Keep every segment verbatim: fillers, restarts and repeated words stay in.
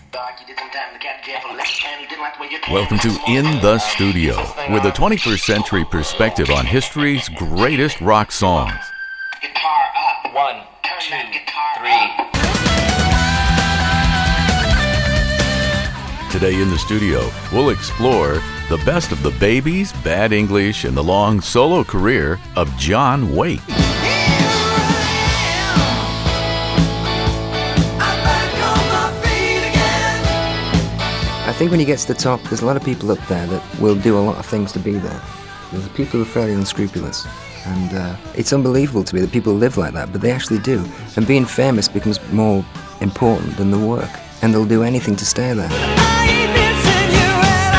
Welcome to In the Studio, with a twenty-first century perspective on history's greatest rock songs. Guitar up. One, two, three. Today in the studio, we'll explore the best of the Babies, Bad English, and the long solo career of John Waite. I think when you get to the top, there's a lot of people up there that will do a lot of things to be there. There's people who are fairly unscrupulous. And uh, it's unbelievable to me that people live like that, but they actually do. And being famous becomes more important than the work. And they'll do anything to stay there. I ain't missing you at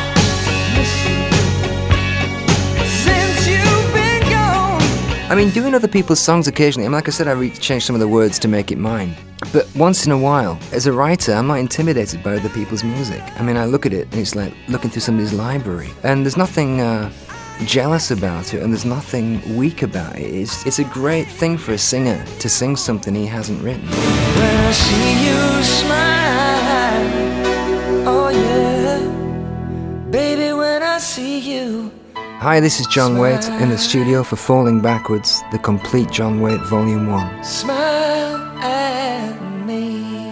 all. Since you've been gone. I mean, doing other people's songs occasionally, I mean, like I said, I re- changed some of the words to make it mine. But once in a while, as a writer, I'm not intimidated by other people's music. I mean, I look at it and it's like looking through somebody's library. And there's nothing uh, jealous about it, and there's nothing weak about it. It's, it's a great thing for a singer to sing something he hasn't written. When I see you smile, oh yeah, baby, when I see you. Hi, this is John Waite in the studio for Falling Backwards, the complete John Waite Volume one. Smile at me.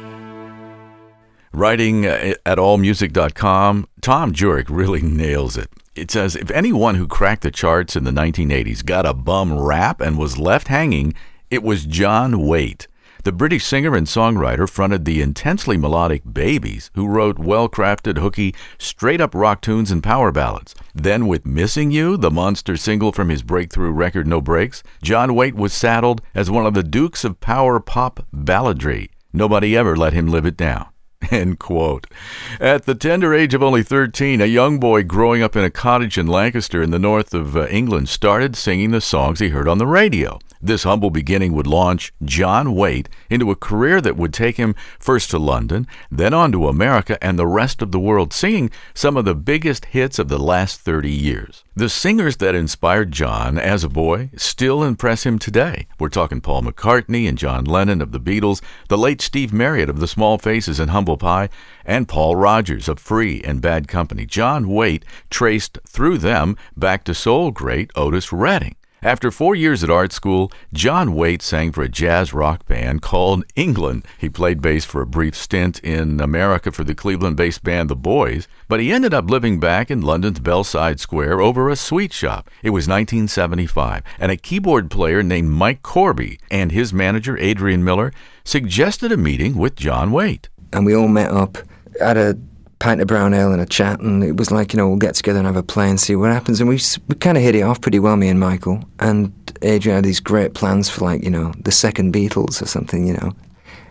Writing at all music dot com, Tom Jurek really nails it. It says, if anyone who cracked the charts in the nineteen eighties got a bum rap and was left hanging, it was John Waite. The British singer and songwriter fronted the intensely melodic Babies, who wrote well-crafted, hooky, straight-up rock tunes and power ballads. Then with Missing You, the monster single from his breakthrough record No Breaks, John Waite was saddled as one of the dukes of power pop balladry. Nobody ever let him live it down. End quote. At the tender age of only thirteen, a young boy growing up in a cottage in Lancaster in the north of uh, England started singing the songs he heard on the radio. This humble beginning would launch John Waite into a career that would take him first to London, then on to America and the rest of the world, singing some of the biggest hits of the last thirty years. The singers that inspired John as a boy still impress him today. We're talking Paul McCartney and John Lennon of the Beatles, the late Steve Marriott of the Small Faces and Humble Pie, and Paul Rodgers of Free and Bad Company. John Waite traced through them back to soul great Otis Redding. After four years at art school, John Waite sang for a jazz rock band called England. He played bass for a brief stint in America for the Cleveland-based band The Boys, but he ended up living back in London's Bellside Square over a sweet shop. It was nineteen seventy-five, and a keyboard player named Mike Corby and his manager, Adrian Miller, suggested a meeting with John Waite. And we all met up at a pint of brown ale and a chat, and it was like, you know, we'll get together and have a play and see what happens. And we we kind of hit it off pretty well, me and Michael. And Adrian had these great plans for, like, you know, the second Beatles or something, you know.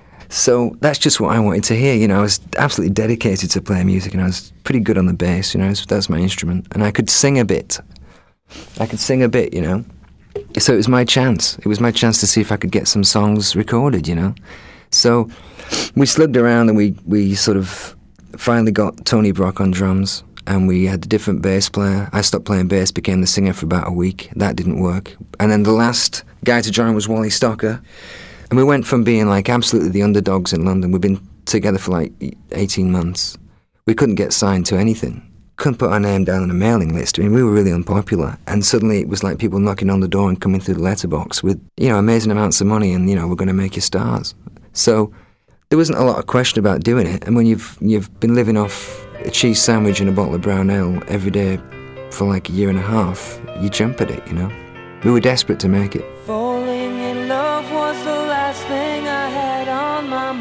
So that's just what I wanted to hear, you know. I was absolutely dedicated to playing music, and I was pretty good on the bass, you know. That's my instrument. And I could sing a bit. I could sing a bit, you know. So it was my chance. It was my chance to see if I could get some songs recorded, you know. So we slugged around, and we, we sort of finally got Tony Brock on drums, and we had a different bass player. I stopped playing bass, became the singer for about a week. That didn't work. And then the last guy to join was Wally Stocker. And we went from being like absolutely the underdogs in London. We've been together for like eighteen months. We couldn't get signed to anything. Couldn't put our name down on a mailing list. I mean, we were really unpopular. And suddenly it was like people knocking on the door and coming through the letterbox with, you know, amazing amounts of money, and, you know, we're going to make you stars. So there wasn't a lot of question about doing it. And when you've you've been living off a cheese sandwich and a bottle of brown ale every day for like a year and a half, you jump at it, you know. We were desperate to make it. Falling in love was the last thing I had on my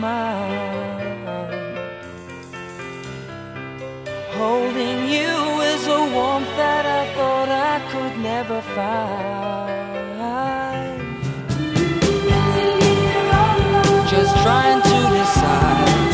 mind. Holding you is a warmth that I thought I could never find. Just trying to decide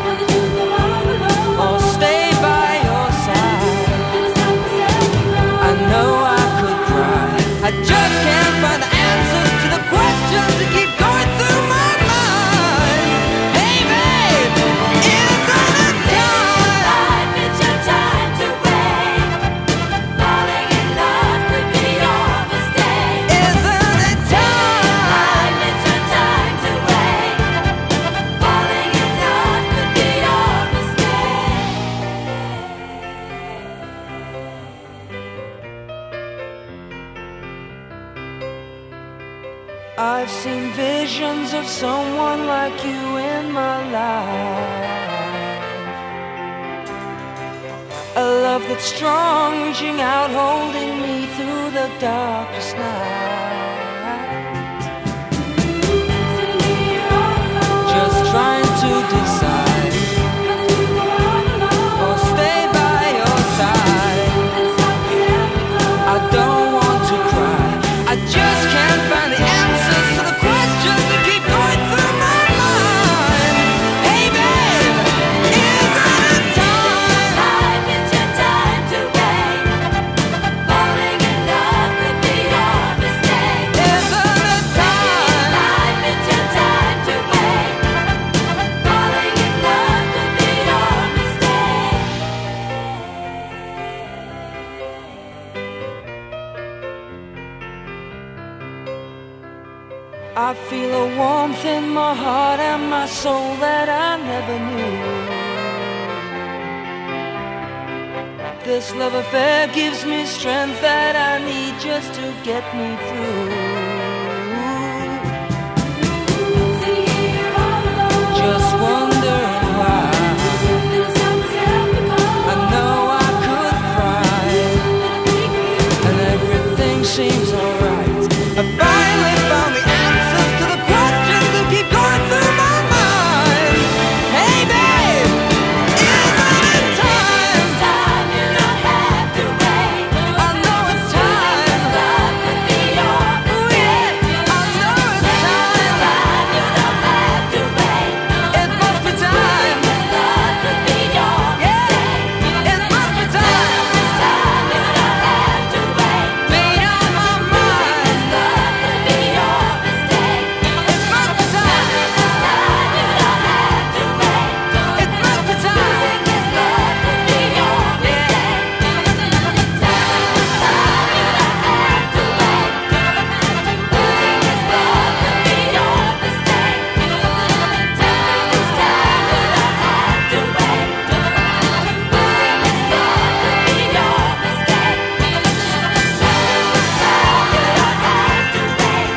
or stay by your side. I know I could cry, I just can't find the answers to the questions that keep going through my mind. Hey babe, isn't it time? Life, it's your time to wait. Falling in love could be your mistake. Isn't it time? Life, it's your time to wait. seen visions of someone like you in my life. A love that's strong, reaching out, holding me through the darkest night. Just trying to decide, or stay by your side. I don't want to cry, I just can't find the answers to the questions that keep going through my mind. Hey babe, isn't it time? Life, it's your time to wait. Falling in love could be your mistake. Isn't it time? Life, it's your time to wait. Falling in love could be your mistake. I feel a warmth in my heart and my soul that I never knew. This love affair gives me strength that I need just to get me through. Just wondering why. I know I could cry, and everything seems alright. I finally found the answers to the questions that keep going through my mind. Hey babe, isn't it time? It's time, you don't have to wait. I know it's time. Love could be your mistake. I know it's time. It's time, you don't have to wait. It must be time. Love could be your mistake. It must be time. It's time, you don't have to wait. Made up my mind. Love could be your mistake. It must be time. It's time, you don't have to wait. It must be time. This love could be your mistake. It's time, it's time, you don't have to wait. Losing this love could be your mistake. It's time, it's time, you don't have to wait. Losing this love could be your mistake. It's time, it's time, you don't have to wait.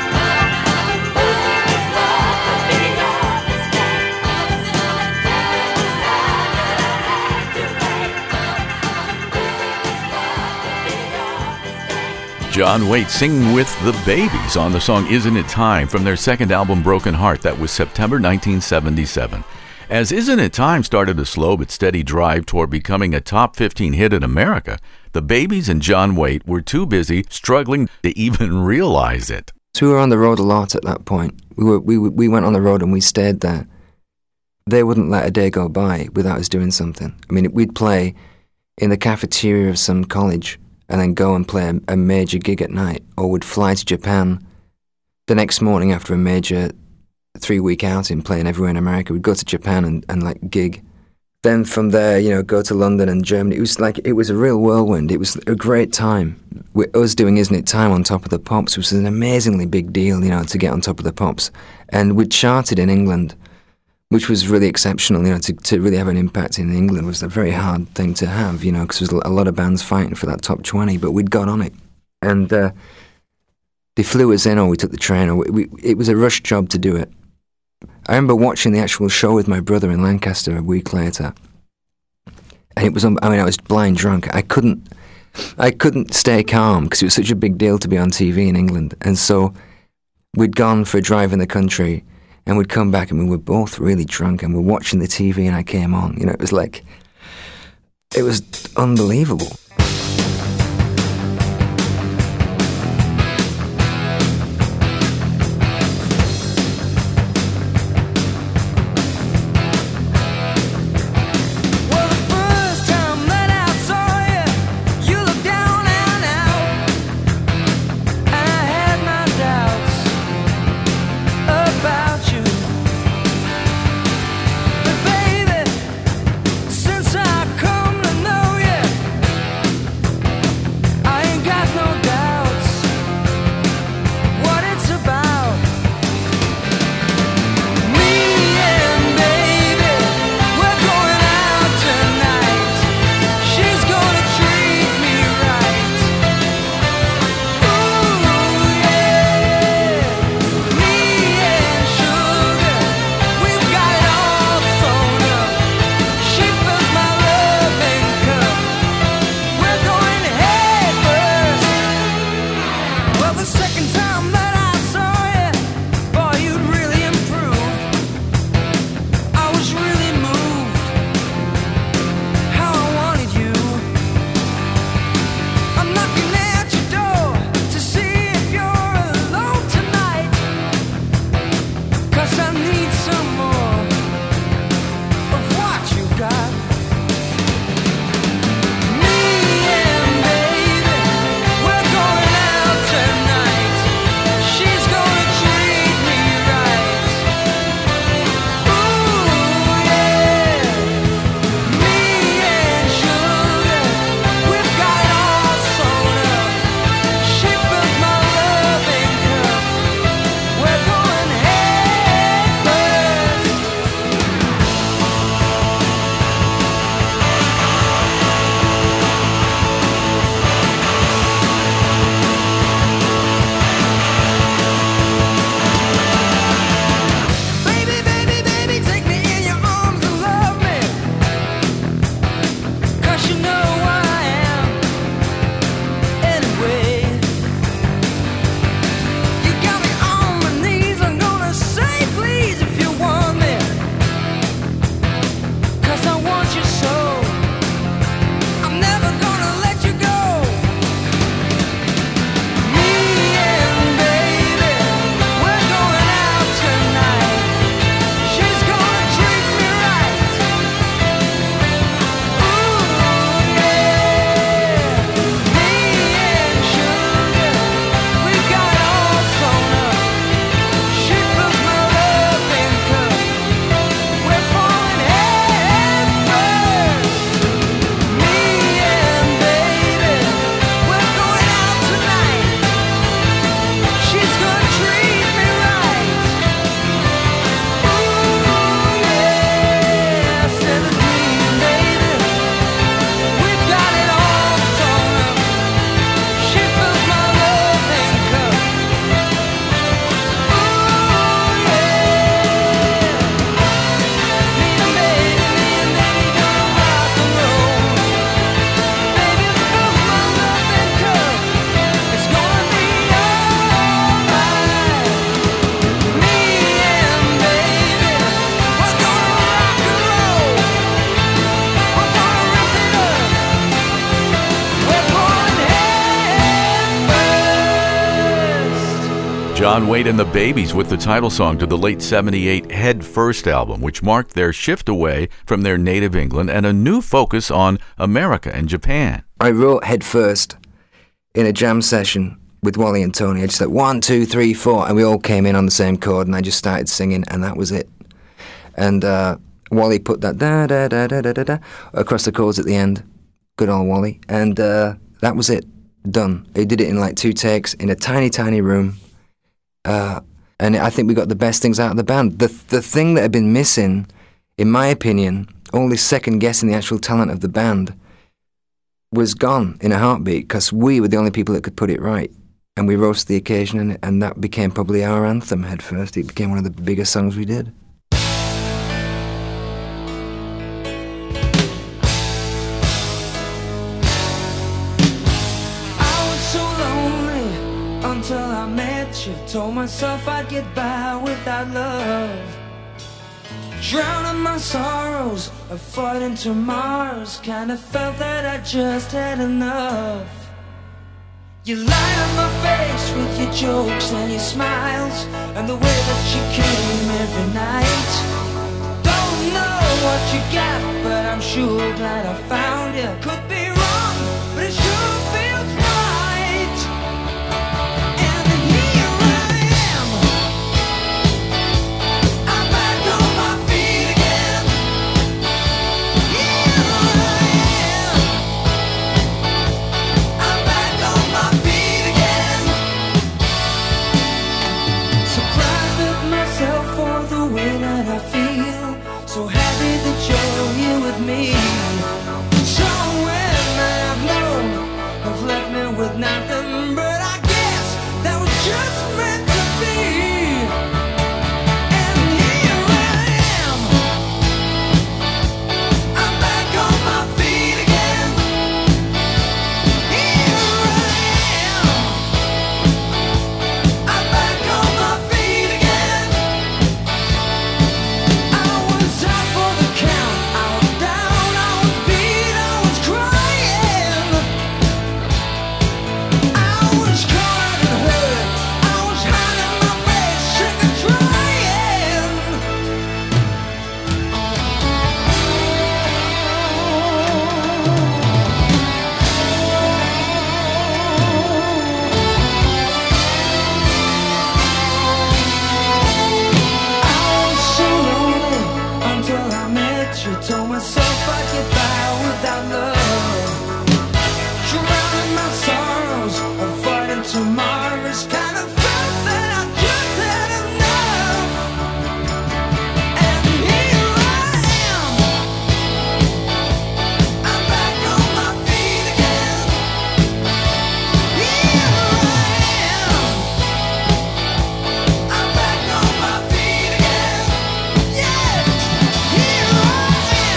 Losing this love could be your mistake. It's time, it's time, you don't have to wait. Losing this love could be your mistake. John Waite singing with the Babies on the song Isn't It Time from their second album Broken Heart. That was September nineteen seventy-seven. As Isn't It Time started a slow but steady drive toward becoming a top fifteen hit in America, the Babies and John Waite were too busy struggling to even realize it. So we were on the road a lot at that point. We were we we went on the road and we stayed there. They wouldn't let a day go by without us doing something. I mean, we'd play in the cafeteria of some college and then go and play a, a major gig at night, or would fly to Japan the next morning after a major three-week outing playing everywhere in America. We'd go to Japan and, and like gig. Then from there, you know, go to London and Germany. It was like, it was a real whirlwind. It was a great time. With us doing Isn't It Time on Top of the Pops was an amazingly big deal, you know, to get on Top of the Pops. And we'd charted in England, which was really exceptional, you know, to, to really have an impact in England was a very hard thing to have, you know, because there was a lot of bands fighting for that top twenty, but we'd got on it. And uh, they flew us in, or we took the train, or we, we, it was a rush job to do it. I remember watching the actual show with my brother in Lancaster a week later, and it was, I mean, I was blind drunk. I couldn't, I couldn't stay calm because it was such a big deal to be on T V in England. And so we'd gone for a drive in the country, and we'd come back, and we were both really drunk, and we're watching the T V, and I came on. You know, it was like, it was unbelievable. Since I come to know you, John Waite and the Babies with the title song to the late seventy-eight Head First album, which marked their shift away from their native England and a new focus on America and Japan. I wrote Head First in a jam session with Wally and Tony. I just like one, two, three, four, and we all came in on the same chord, and I just started singing, and that was it. And uh, Wally put that da da da da da da da across the chords at the end. Good old Wally, and uh, that was it. Done. He did it in like two takes in a tiny, tiny room. Uh, and I think we got the best things out of the band. The the thing that had been missing, in my opinion, only second guessing the actual talent of the band, was gone in a heartbeat, because we were the only people that could put it right. And we rose to the occasion, and, and that became probably our anthem, Head First. It became one of the biggest songs we did. Until I met you, told myself I'd get by without love. Drowning my sorrows, avoiding tomorrows. Kinda felt that I just had enough. You light up my face with your jokes and your smiles, and the way that you came every night. Don't know what you got, but I'm sure glad I found you. Could be wrong, but it sure feels right. So happy that you're here with me. Some women I've known have left me with nothing, but I guess that was just meant to be. And here I am, I'm back on my feet again. Here I am, I'm back on my feet again. Told myself I'd get by without love. Drowning my sorrows, avoiding tomorrows. Kind of felt that I just had enough. And here I am, I'm back on my feet again. Here I am, I'm back on my feet again. Yeah, here I am.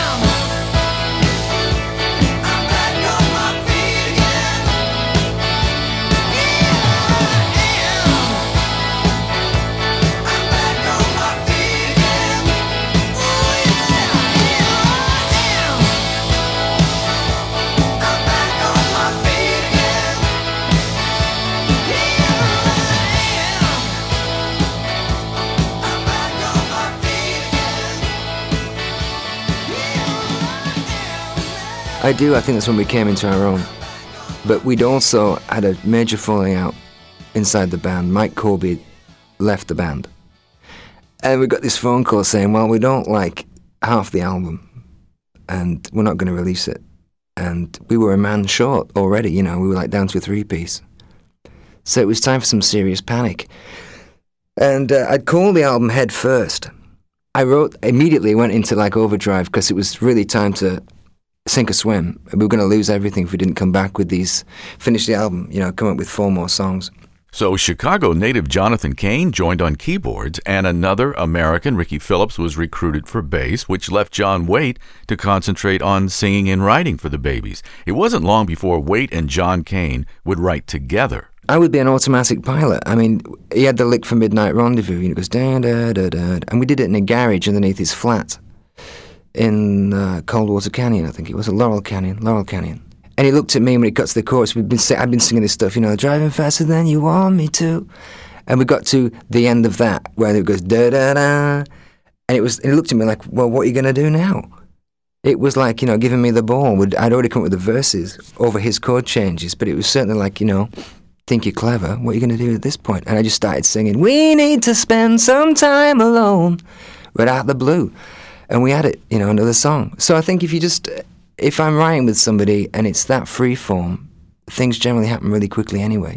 I do, I think that's when we came into our own. But we'd also had a major falling out inside the band. Mike Corby left the band. And we got this phone call saying, well, we don't like half the album, and we're not going to release it. And we were a man short already, you know, we were like down to a three-piece. So it was time for some serious panic. And uh, I'd called the album Head First. I wrote, immediately went into like overdrive, because it was really time to sink or swim. We were going to lose everything if we didn't come back with these, finish the album, you know, come up with four more songs. So Chicago native Jonathan Cain joined on keyboards, and another American, Ricky Phillips, was recruited for bass, which left John Waite to concentrate on singing and writing for the Babies. It wasn't long before Waite and John Cain would write together. I would be an automatic pilot. I mean, he had the lick for Midnight Rendezvous, you know, it goes da da da da, and we did it in a garage underneath his flat in uh, Coldwater Canyon, I think it was, a Laurel Canyon, Laurel Canyon. And he looked at me when it got to the chorus. We'd been, I'd been singing this stuff, you know, driving faster than you want me to. And we got to the end of that where it goes da da da, and it was. And he looked at me like, "Well, what are you going to do now?" It was like, you know, giving me the ball. I'd already come up with the verses over his chord changes, but it was certainly like, you know, think you're clever. What are you going to do at this point? And I just started singing, "We need to spend some time alone," right out of the blue, and we had it, you know, another song. So I think if you just, if I'm writing with somebody and it's that free form, things generally happen really quickly anyway.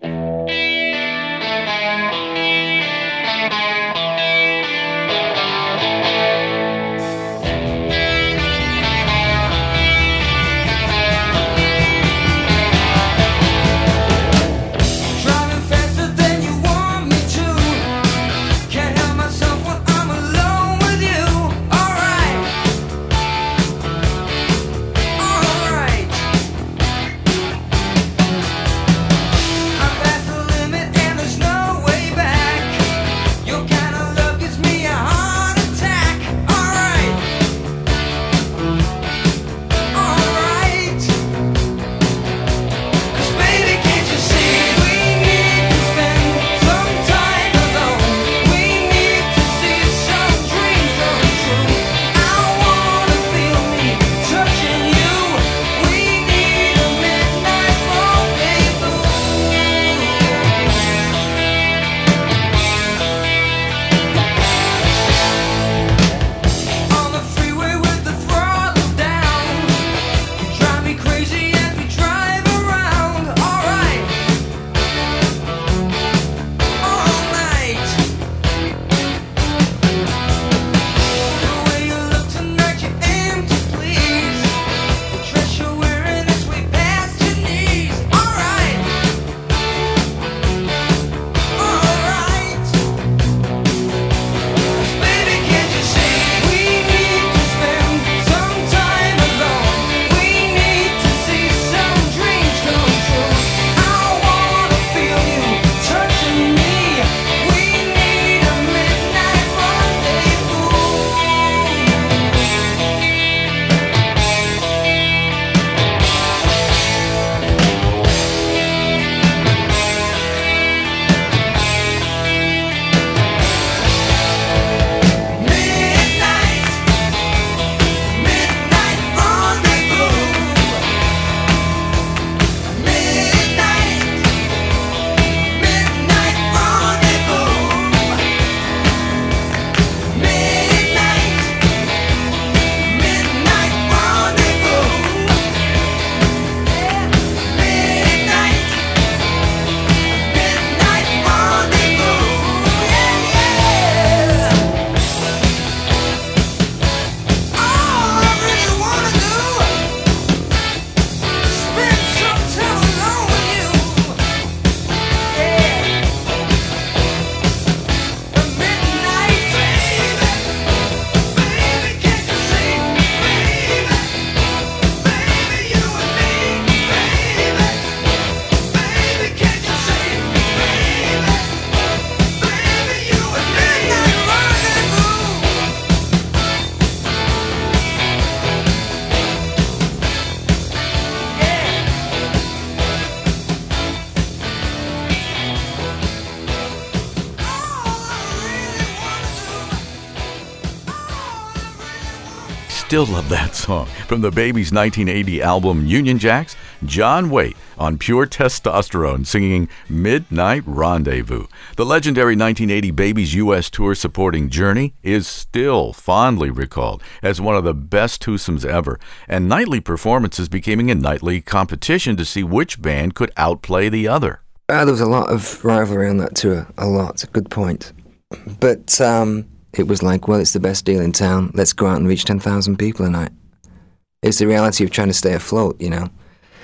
Still love that song. From the Babies' nineteen eighty album Union Jacks, John Waite on Pure Testosterone singing Midnight Rendezvous. The legendary nineteen eighty Babies U S tour supporting Journey is still fondly recalled as one of the best twosomes ever, and nightly performances becoming a nightly competition to see which band could outplay the other. Uh, there was a lot of rivalry on that tour, a lot, good point. But um, it was like, well, it's the best deal in town, let's go out and reach ten thousand people a night. It's the reality of trying to stay afloat, you know.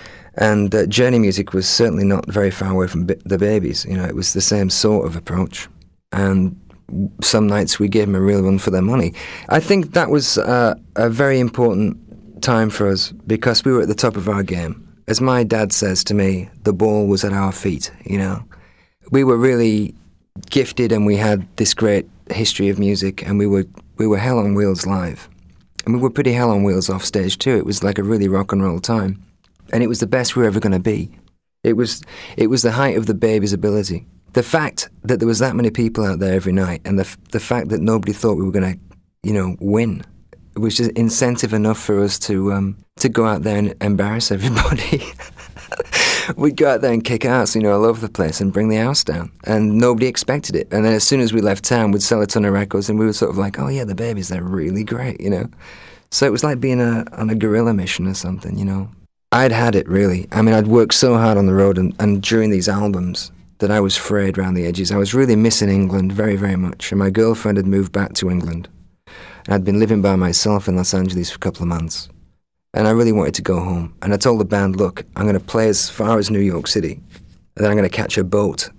And uh, Journey music was certainly not very far away from B- the Babies, you know, it was the same sort of approach. And some nights we gave them a real run for their money. I think that was uh, a very important time for us because we were at the top of our game. As my dad says to me, the ball was at our feet, you know. We were really gifted and we had this great history of music, and we were we were hell on wheels live. And we were pretty hell on wheels off stage too. It was like a really rock and roll time. And it was the best we were ever going to be. It was it was the height of the Babies' ability. the fact that there was that many people out there every night, and the f- the fact that nobody thought we were going to, you know, win, it was just incentive enough for us to um, to go out there and embarrass everybody. We'd go out there and kick ass, you know, all over the place and bring the house down. And nobody expected it. And then as soon as we left town, we'd sell a ton of records, and we were sort of like, oh yeah, the Babies, they're really great, you know. So it was like being a, on a guerrilla mission or something, you know. I'd had it, really. I mean, I'd worked so hard on the road and, and during these albums that I was frayed around the edges. I was really missing England very, very much. And my girlfriend had moved back to England. And I'd been living by myself in Los Angeles for a couple of months. And I really wanted to go home. And I told the band, look, I'm going to play as far as New York City, and then I'm going to catch a boat.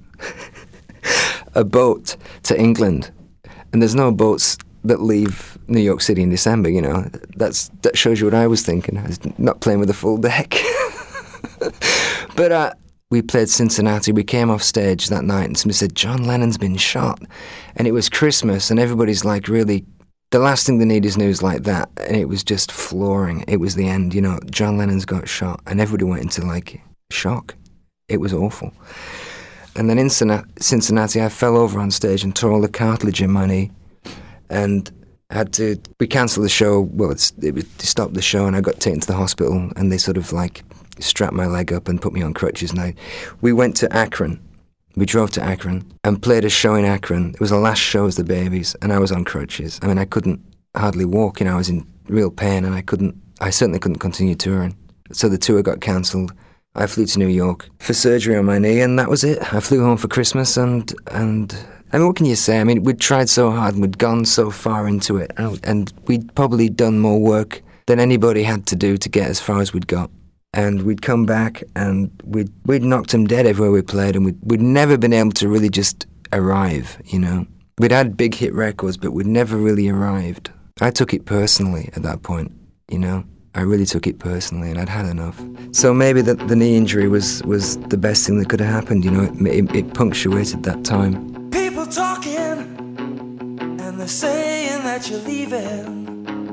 a boat to England. And there's no boats that leave New York City in December, you know. That's That shows you what I was thinking. I was not playing with a full deck. But uh, we played Cincinnati. We came off stage that night, and somebody said, John Lennon's been shot. And it was Christmas, and everybody's like really... The last thing they need is news like that, and it was just flooring. It was the end, you know, John Lennon's got shot, and everybody went into, like, shock. It was awful. And then in Cincinnati, I fell over on stage and tore all the cartilage in my knee, and had to, we cancelled the show, well, it's, it was, they stopped the show, and I got taken to the hospital, and they sort of, like, strapped my leg up and put me on crutches, and I, we went to Akron. We drove to Akron and played a show in Akron. It was the last show as the Babies, and I was on crutches. I mean, I couldn't hardly walk, you know, I was in real pain, and I couldn't, I certainly couldn't continue touring. So the tour got cancelled. I flew to New York for surgery on my knee, and that was it. I flew home for Christmas, and, and I mean, what can you say? I mean, we'd tried so hard, and we'd gone so far into it, and we'd probably done more work than anybody had to do to get as far as we'd got. And we'd come back and we'd, we'd knocked them dead everywhere we played, and we'd, we'd never been able to really just arrive, you know. We'd had big hit records, but we'd never really arrived. I took it personally at that point, you know. I really took it personally, and I'd had enough. So maybe the, the knee injury was, was the best thing that could have happened, you know. It, it, it punctuated that time. People talking, and they're saying that you're leaving.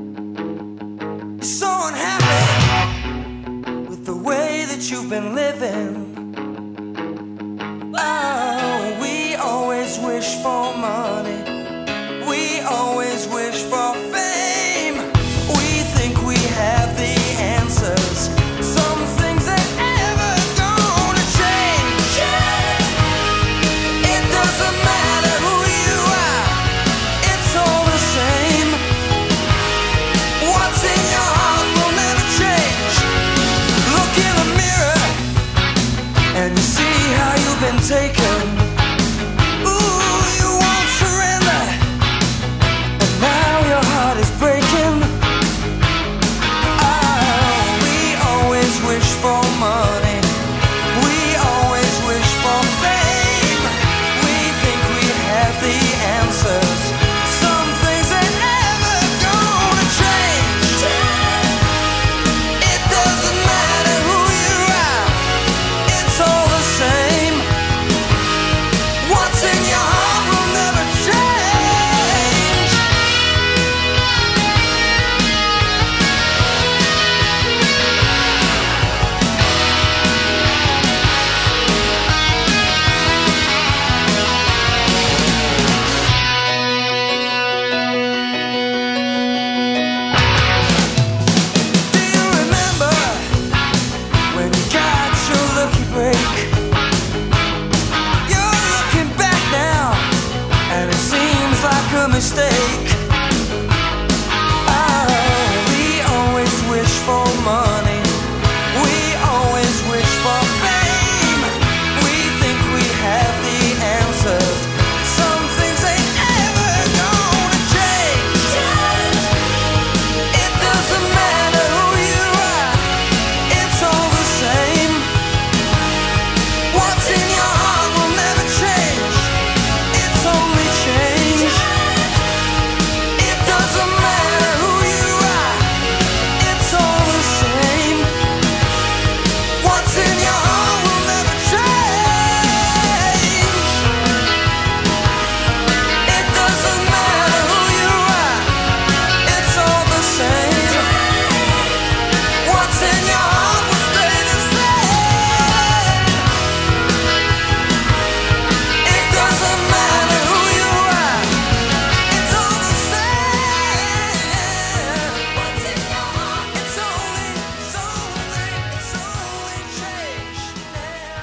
So unhappy the way that you've been living. Oh, we always wish for money. We always wish for fame. We think we have the answers. Some things that ever gonna change. It doesn't matter who you are. It's all the same. What's in your heart will never change. Look in the mirror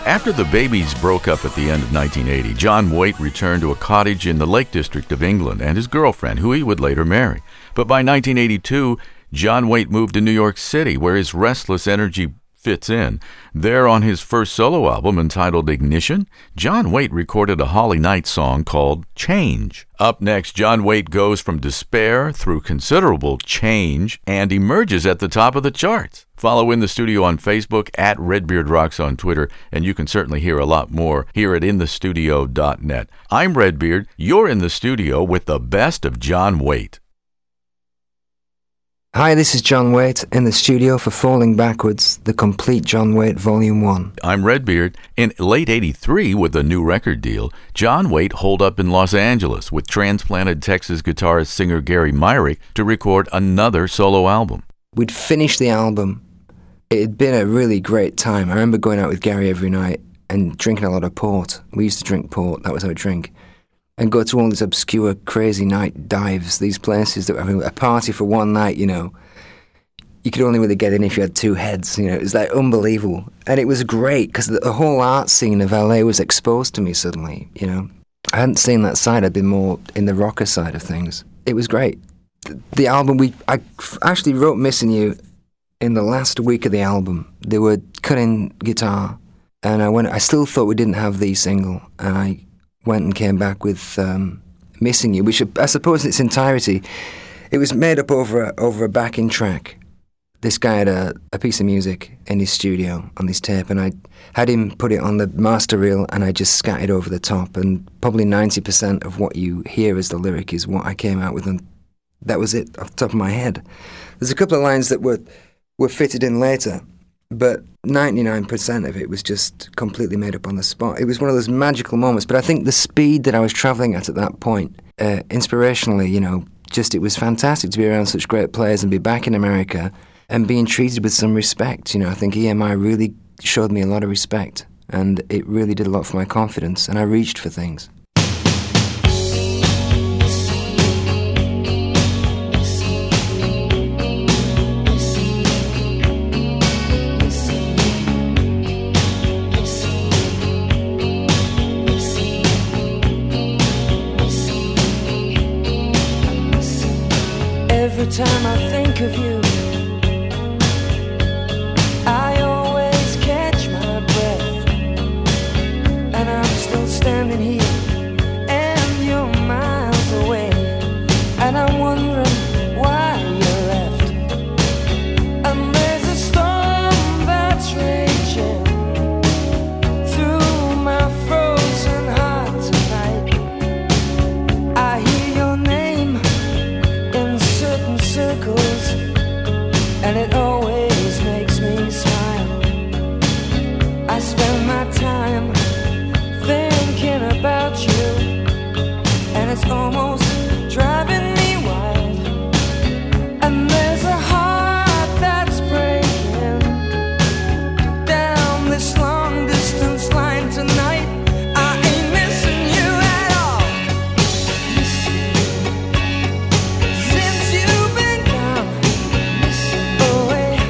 After the Babies broke up at the end of nineteen eighty, John Waite returned to a cottage in the Lake District of England and his girlfriend, who he would later marry. But by nineteen eighty-two, John Waite moved to New York City, where his restless energy fits in. There, on his first solo album entitled Ignition, John Waite recorded a Holly Knight song called Change. Up next, John Waite goes from despair through considerable change and emerges at the top of the charts. Follow In the Studio on Facebook, at Redbeard Rocks on Twitter, and you can certainly hear a lot more here at in the studio dot net. I'm Redbeard. You're in the studio with the best of John Waite. Hi, this is John Waite in the studio for Falling Backwards, the complete John Waite Volume one. I'm Redbeard. In late eighty-three, with a new record deal, John Waite holed up in Los Angeles with transplanted Texas guitarist singer Gary Myrick to record another solo album. We'd finished the album. It had been a really great time. I remember going out with Gary every night and drinking a lot of port. We used to drink port, that was our drink. And go to all these obscure, crazy night dives, these places that were having a party for one night, you know. You could only really get in if you had two heads, you know. It was like unbelievable. And it was great because the, the whole art scene of L A was exposed to me suddenly, you know. I hadn't seen that side. I'd been more in the rocker side of things. It was great. The, the album, we I actually wrote Missing You in the last week of the album. They were cutting guitar, and I went. I still thought we didn't have the single, and I went and came back with um, Missing You, which I suppose in its entirety, it was made up over a, over a backing track. This guy had a, a piece of music in his studio on this tape, and I had him put it on the master reel, and I just scattered over the top, and probably ninety percent of what you hear as the lyric is what I came out with, and that was it off the top of my head. There's a couple of lines that were, were fitted in later, but ninety-nine percent of it was just completely made up on the spot. It was one of those magical moments, but I think the speed that I was travelling at at that point, uh, inspirationally, you know, just it was fantastic to be around such great players and be back in America and being treated with some respect. You know, I think E M I really showed me a lot of respect, and it really did a lot for my confidence, and I reached for things. Every time I think of you, I always catch my breath, and I'm still standing here, and you're miles away, and I'm wondering why you left. And there's a storm that's raging through my frozen heart tonight. I hear your name in certain circles, and it always makes me smile. I spend my time thinking about you, and it's almost driving me wild. And there's a heart that's breaking down this long distance line tonight. I ain't missing you at all. Since you've been gone away.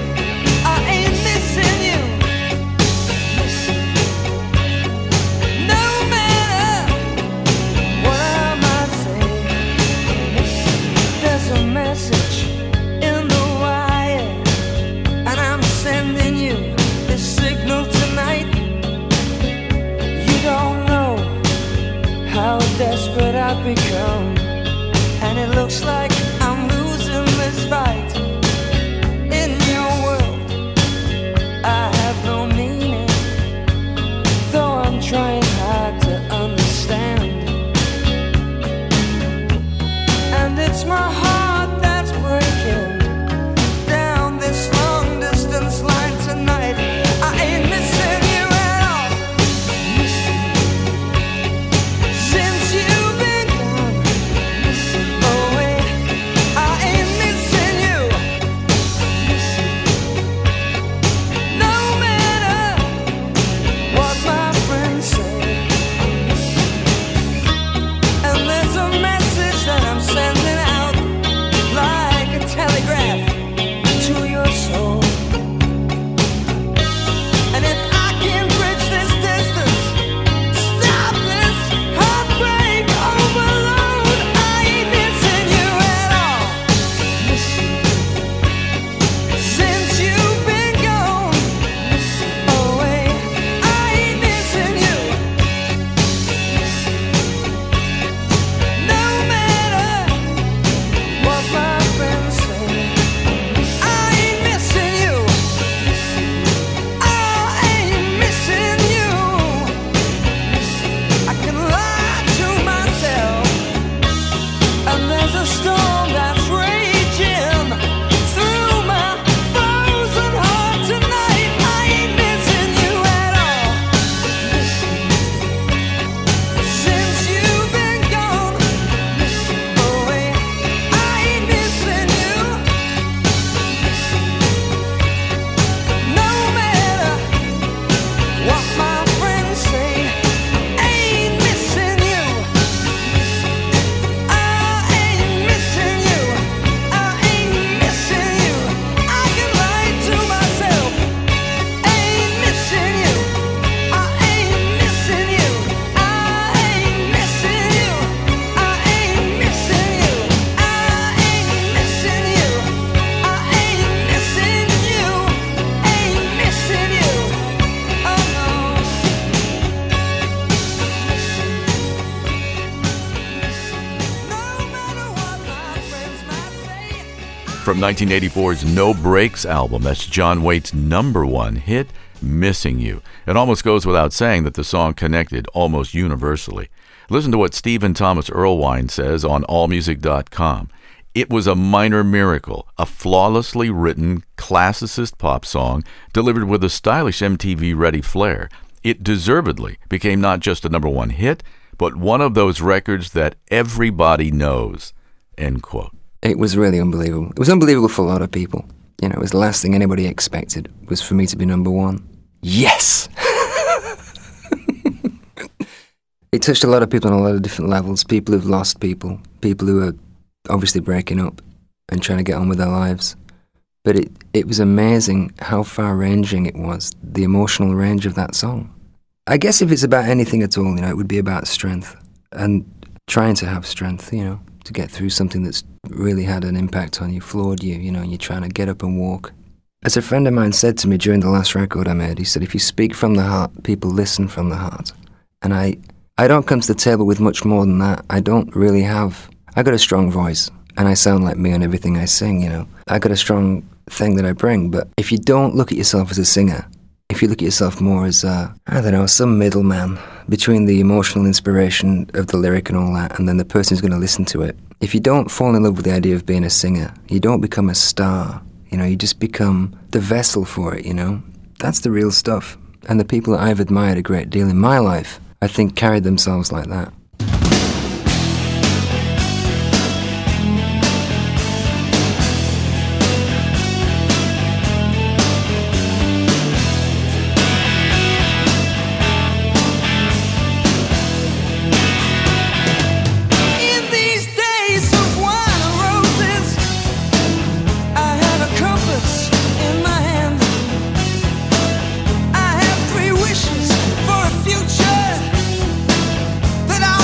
from nineteen eighty-four's No Brakes album. That's John Waite's number one hit, Missing You. It almost goes without saying that the song connected almost universally. Listen to what Stephen Thomas Erlewine says on all music dot com. It was a minor miracle, a flawlessly written, classicist pop song delivered with a stylish M T V-ready flair. It deservedly became not just a number one hit, but one of those records that everybody knows. End quote. It was really unbelievable. It was unbelievable for a lot of people. You know, it was the last thing anybody expected was for me to be number one. Yes! It touched a lot of people on a lot of different levels. People who've lost people, people who are obviously breaking up and trying to get on with their lives. But it, it was amazing how far-ranging it was, the emotional range of that song. I guess if it's about anything at all, you know, it would be about strength and trying to have strength, you know, to get through something that's really had an impact on you, floored you, you know, and you're trying to get up and walk. As a friend of mine said to me during the last record I made, he said, if you speak from the heart, people listen from the heart. And I... I don't come to the table with much more than that. I don't really have... I got a strong voice, and I sound like me on everything I sing, you know. I got a strong thing that I bring, but if you don't look at yourself as a singer, if you look at yourself more as, uh, I don't know, some middleman between the emotional inspiration of the lyric and all that, and then the person who's going to listen to it, if you don't fall in love with the idea of being a singer, you don't become a star, you know, you just become the vessel for it, you know. That's the real stuff. And the people that I've admired a great deal in my life, I think, carried themselves like that. Future that I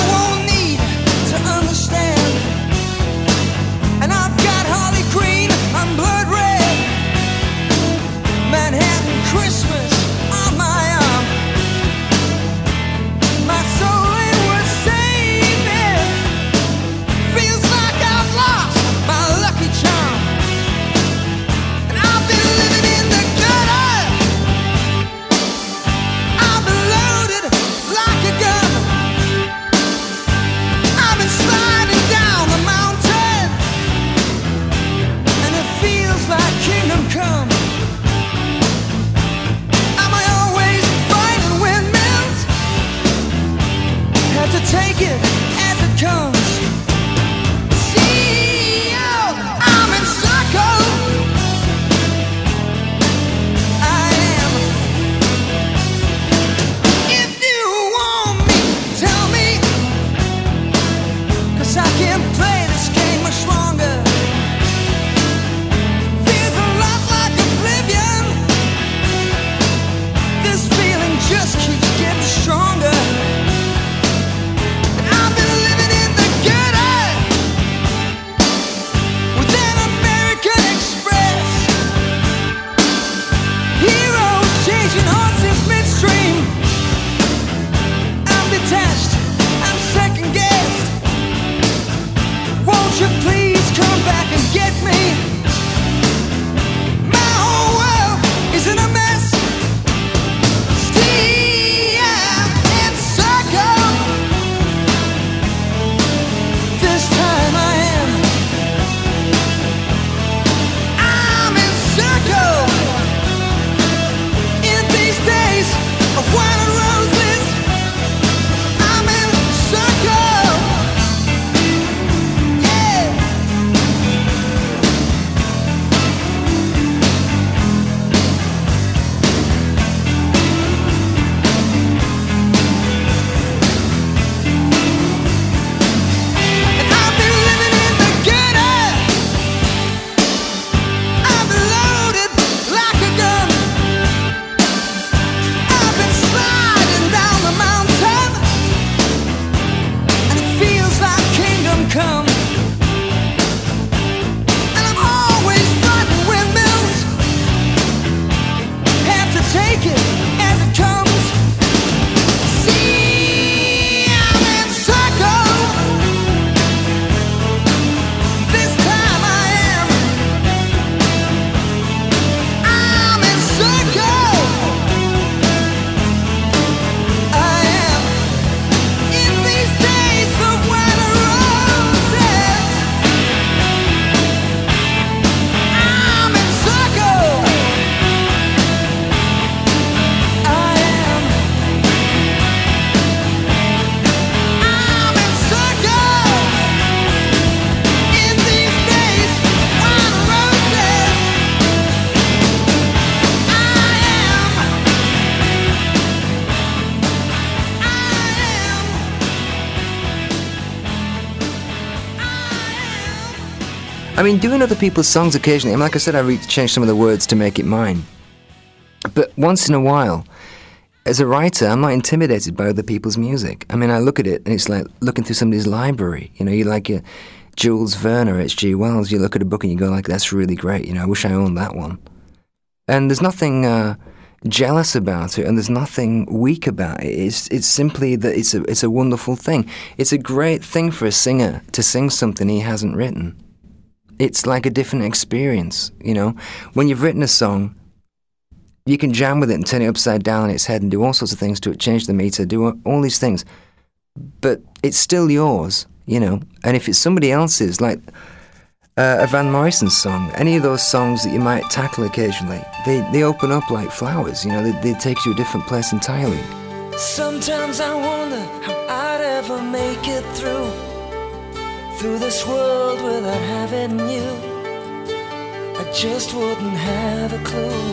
I mean, doing other people's songs occasionally, I mean, like I said, I re- changed some of the words to make it mine. But once in a while, as a writer, I'm not intimidated by other people's music. I mean, I look at it and it's like looking through somebody's library. You know, you like a Jules Verne or H G Wells, you look at a book and you go like, that's really great. You know, I wish I owned that one. And there's nothing uh, jealous about it, and there's nothing weak about it. It's it's simply that it's a it's a wonderful thing. It's a great thing for a singer to sing something he hasn't written. It's like a different experience, you know. When you've written a song, you can jam with it and turn it upside down on its head and do all sorts of things to it, change the meter, do all these things. But it's still yours, you know. And if it's somebody else's, like uh, a Van Morrison song, any of those songs that you might tackle occasionally, they, they open up like flowers, you know. They, they take you to a different place entirely. Sometimes I wonder how I'd ever make it through Through this world without having you. I just wouldn't have a clue.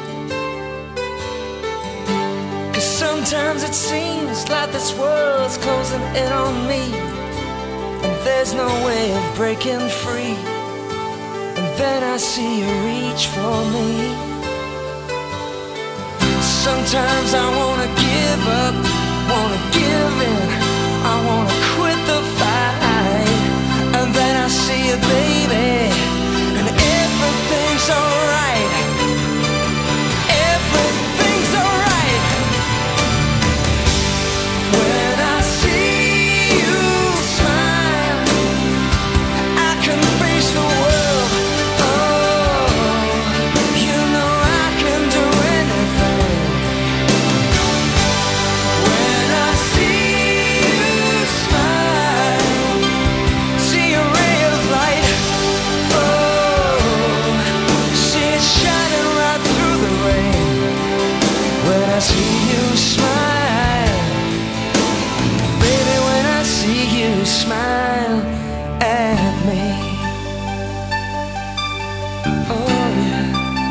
Cause sometimes it seems like this world's closing in on me, and there's no way of breaking free. And then I see you reach for me. Sometimes I wanna give up, wanna give in, I wanna quit the fight. And then I see you, baby, and everything's alright. Everything's alright. When I see you smile, I can face the world. Oh, you know I can do anything. When I see you smile, see a ray of light. Oh, see it shining right through the rain. When I see you smile, baby, when I see you smile at me. Oh yeah.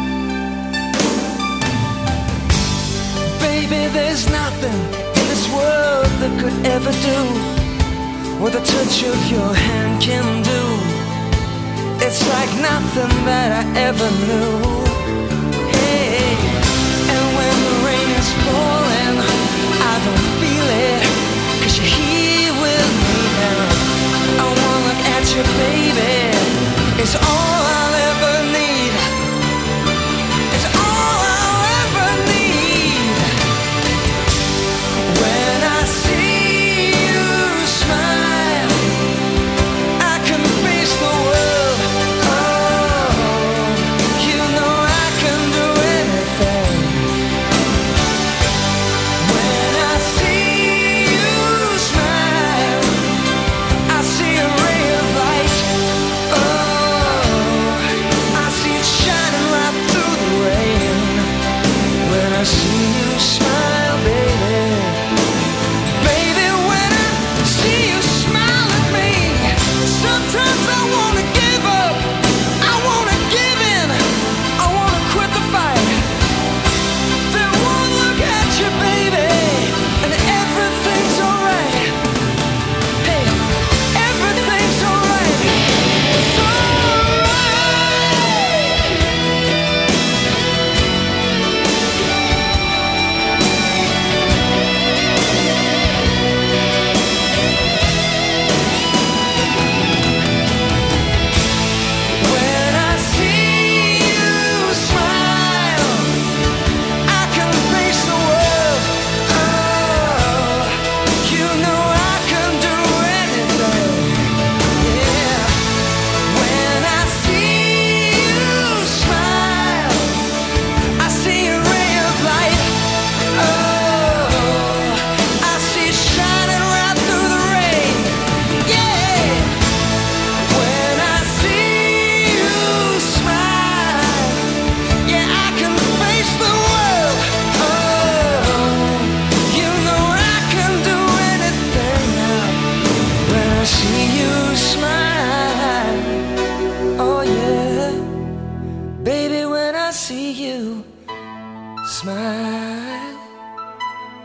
Baby, there's nothing in this world that could ever do what the touch of your hand can do. It's like nothing that I ever knew. Hey, and when the rain is falling, I don't feel it, cause you're here with me now. I wanna look at you, baby, it's all I'll ever need. It's all I'll ever need. When I see you smile, I can face the world. Oh, you know I can do anything. When I see you smile, I see a ray of light. Oh, I see it shining right through the rain. When I see you smile, baby, baby, when I see you smile at me, sometimes I wanna give up, I wanna give in, I wanna quit the fight. Then one look at you, baby, and everything's alright. Hey, everything's alright. It's alright. When I see you smile, I can face the world. Oh, you know I can do anything. Yeah. When I see you smile, I see a ray of light. Oh, I see it shining right through the rain. Yeah. When I see you smile, yeah, I can face the world. Oh, you know I can do anything now. When I see you smile, oh yeah, baby, when I see you smile,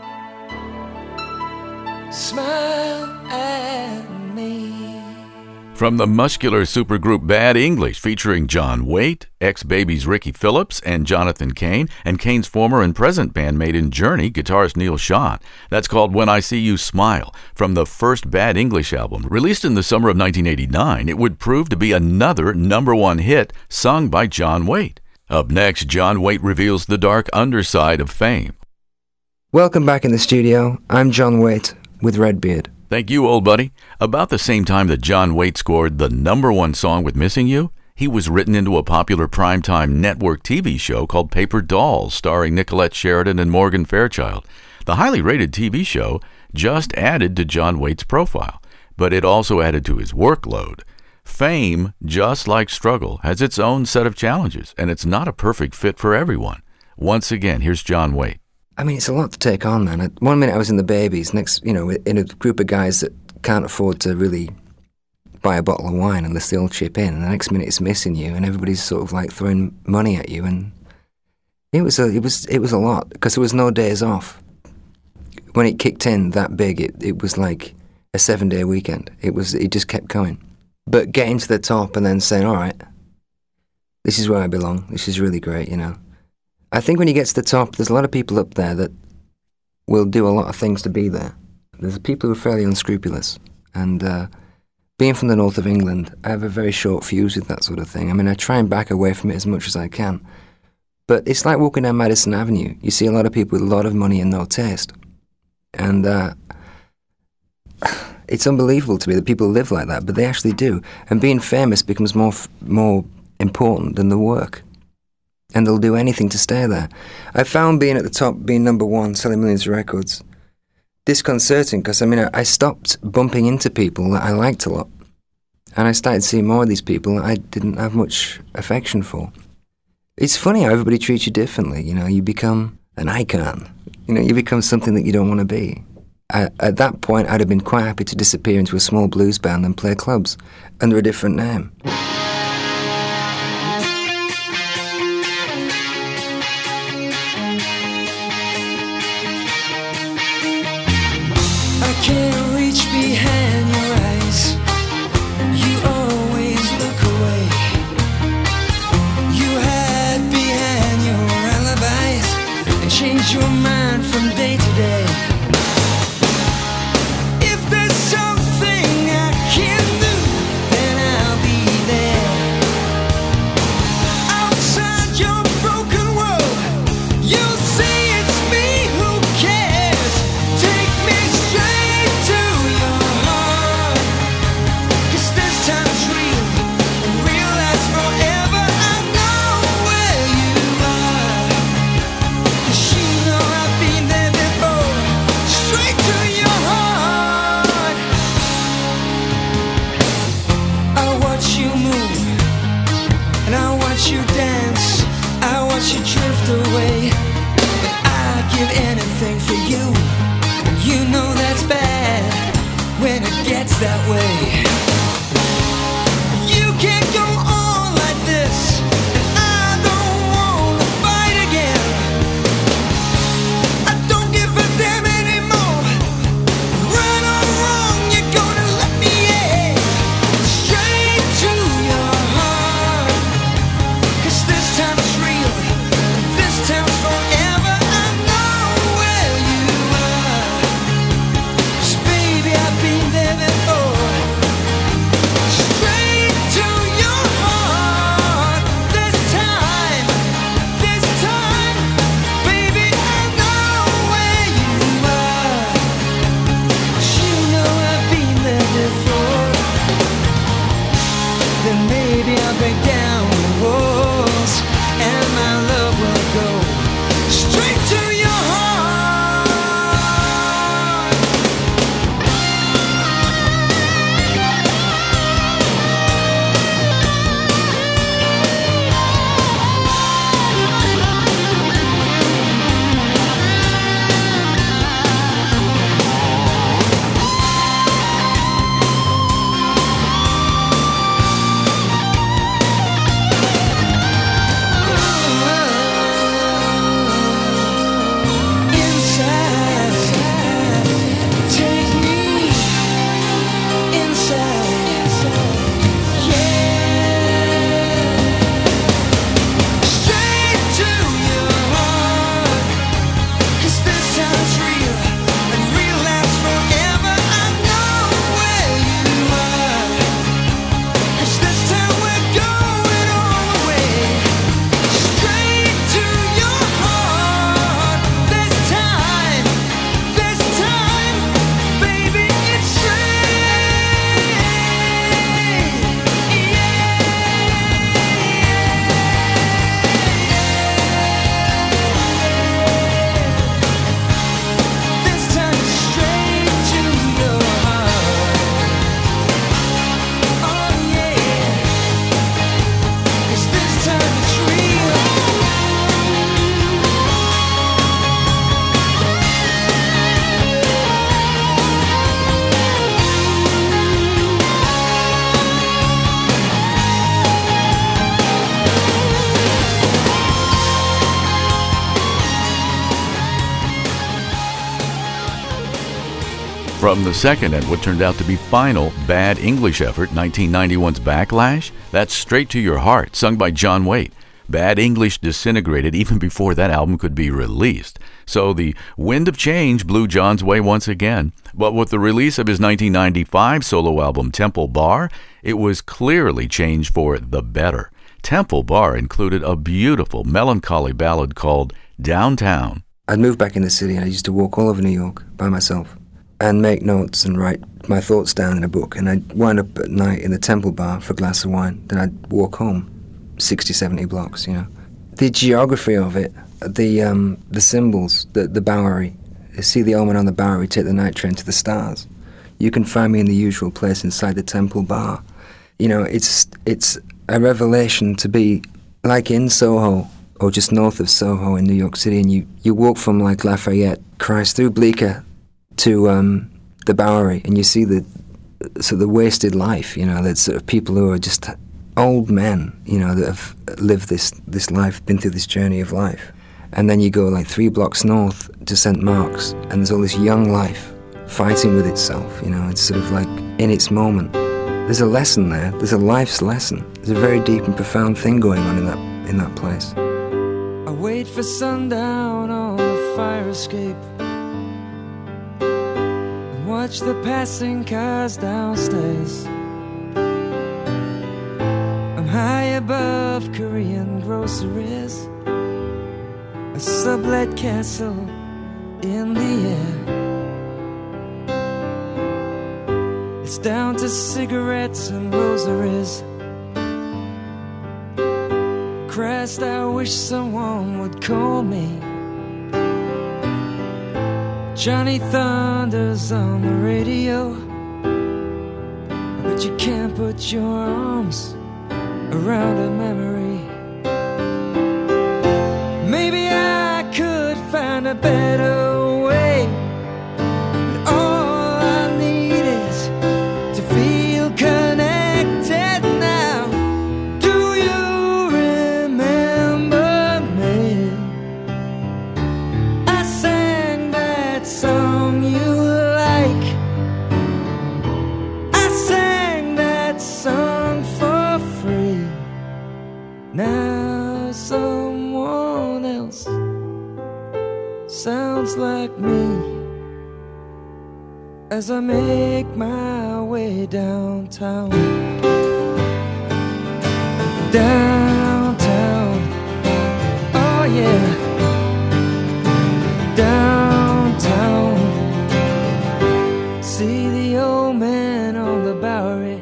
smile at me. From the muscular supergroup Bad English, featuring John Waite, ex-Baby's Ricky Phillips, and Jonathan Cain, and Cain's former and present bandmate in Journey, guitarist Neil Schon. That's called When I See You Smile, from the first Bad English album. Released in the summer of nineteen eighty-nine, it would prove to be another number one hit sung by John Waite. Up next, John Waite reveals the dark underside of fame. Welcome back in the studio. I'm John Waite with Redbeard. Thank you, old buddy. About the same time that John Waite scored the number one song with Missing You, he was written into a popular primetime network T V show called Paper Dolls, starring Nicolette Sheridan and Morgan Fairchild. The highly rated T V show just added to John Waite's profile, but it also added to his workload. Fame, just like struggle, has its own set of challenges, and it's not a perfect fit for everyone. Once again, here's John Waite. I mean, it's a lot to take on, man. One minute I was in the Babies, next, you know, in a group of guys that can't afford to really buy a bottle of wine unless they all chip in, and the next minute it's Missing You, and everybody's sort of like throwing money at you, and it was a, it was, it was a lot, because there was no days off. When it kicked in that big, it, it was like a seven-day weekend. It was, it just kept going. But getting to the top and then saying, all right, this is where I belong, this is really great, you know. I think when you get to the top, there's a lot of people up there that will do a lot of things to be there. There's people who are fairly unscrupulous. And uh, being from the north of England, I have a very short fuse with that sort of thing. I mean, I try and back away from it as much as I can. But it's like walking down Madison Avenue. You see a lot of people with a lot of money and no taste. And uh, it's unbelievable to me that people live like that, but they actually do. And being famous becomes more f- more important than the work. And they'll do anything to stay there. I found being at the top, being number one, selling millions of records, disconcerting, because, I mean, I, I stopped bumping into people that I liked a lot. And I started seeing more of these people that I didn't have much affection for. It's funny how everybody treats you differently, you know, you become an icon. You know, you become something that you don't want to be. I, at that point, I'd have been quite happy to disappear into a small blues band and play clubs under a different name. Can't reach behind your eyes. You always look away. You hide behind your alibis and change your mind from day to day. If there's something I can do, then I'll be there. Outside your broken world, you'll see it's me who cares. Take me straight to your heart, 'cause this time's real, real lasts forever. I know where you are, 'cause you know I've been there before. Straight to your heart. I watch you move, and I watch you dance, I watch you drift away, and I'd give anything for you. You know that's bad when it gets that way. You can't go on like this, and I don't wanna fight again. I don't give a damn anymore. Right or wrong, you're gonna let me in. Straight to your heart, 'cause this time it's real, From the second and what turned out to be final Bad English effort, nineteen ninety-one's Backlash, that's Straight to Your Heart, sung by John Waite. Bad English disintegrated even before that album could be released. So the wind of change blew John's way once again. But with the release of his nineteen ninety-five solo album Temple Bar, it was clearly changed for the better. Temple Bar included a beautiful, melancholy ballad called Downtown. I'd moved back in the city and I used to walk all over New York by myself and make notes and write my thoughts down in a book. And I'd wind up at night in the Temple Bar for a glass of wine. Then I'd walk home sixty, seventy blocks, you know. The geography of it, the um, the symbols, the, the Bowery. You see the omen on the Bowery, take the night train to the stars. You can find me in the usual place inside the Temple Bar. You know, it's it's a revelation to be like in Soho, or just north of Soho in New York City, and you, you walk from like Lafayette, Christ, through Bleecker to um, the Bowery, and you see the sort of the wasted life, you know, that sort of people who are just old men, you know, that have lived this, this life, been through this journey of life. And then you go like three blocks north to Saint Mark's, and there's all this young life fighting with itself, you know, it's sort of like in its moment. There's a lesson there, there's a life's lesson. There's a very deep and profound thing going on in that in that place. I wait for sundown on the fire escape and watch the passing cars downstairs. I'm high above Korean groceries, a sublet castle in the air. It's down to cigarettes and rosaries. Christ, I wish someone would call me. Johnny Thunders on the radio, but you can't put your arms around a memory. Maybe I could find a better way, but all I need is to feel connected now. Do you remember me? I sang that song you like. I sang that song for free. Now someone else sounds like me as I make my way downtown. Downtown, oh yeah. Downtown, see the old man on the Bowery,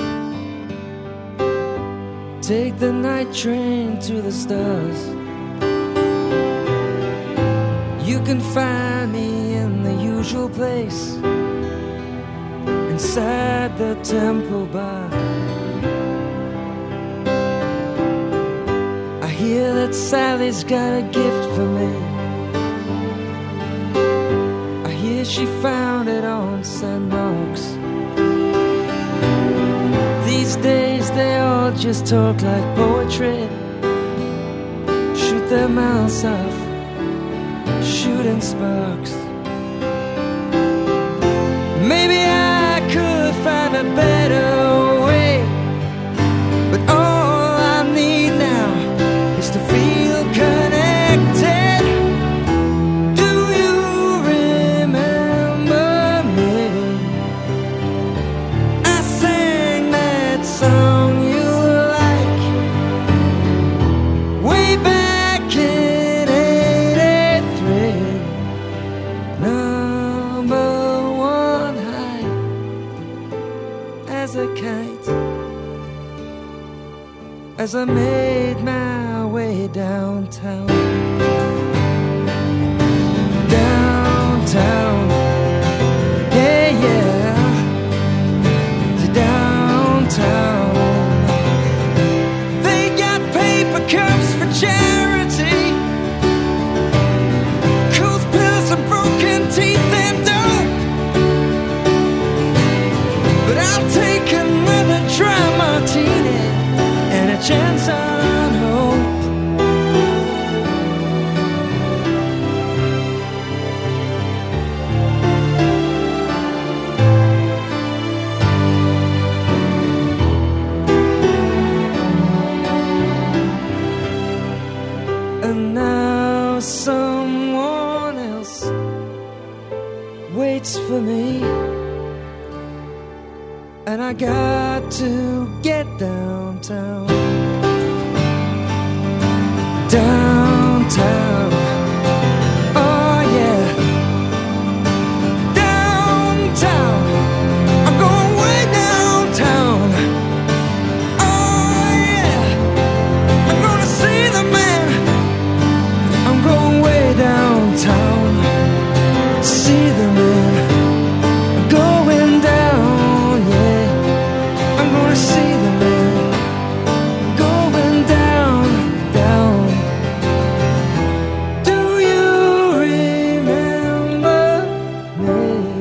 take the night train to the stars. You can find me in the usual place, inside the Temple Bar. I hear that Sally's got a gift for me. I hear she found it on Saint Mark's. These days they all just talk like poetry, shoot their mouths off, shooting sparks. Maybe I could find a better way, but all I need now is to feel connected. Do you remember me? I sang that song you like way back in eighty-three. Number one high as a kite, as I made my way downtown. Downtown, yeah, yeah, to downtown. They got paper cups for charity, cool pills and broken teeth and dope. But I'll take another dry martini and a chance on hope. And now someone else waits for me, and I got to get downtown. Downtown, oh yeah. Downtown, I'm going way downtown. Oh yeah, I'm gonna see the man. I'm going way downtown. See the man. I'm going down, yeah. I'm gonna see the man. I'm going down, down. Do you remember me?